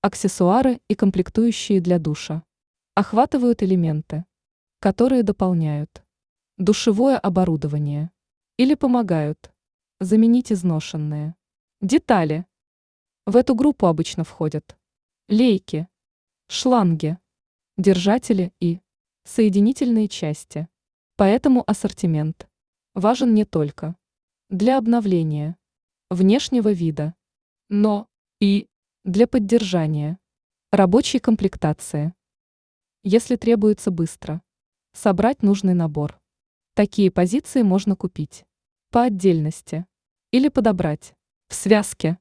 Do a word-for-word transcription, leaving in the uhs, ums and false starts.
Аксессуары и комплектующие для душа охватывают элементы, которые дополняют душевое оборудование или помогают заменить изношенные детали. В эту группу обычно входят лейки, шланги, держатели и соединительные части. Поэтому ассортимент важен не только для обновления внешнего вида, но и для поддержания рабочей комплектации. Если требуется быстро собрать нужный набор, такие позиции можно купить по отдельности или подобрать в связке.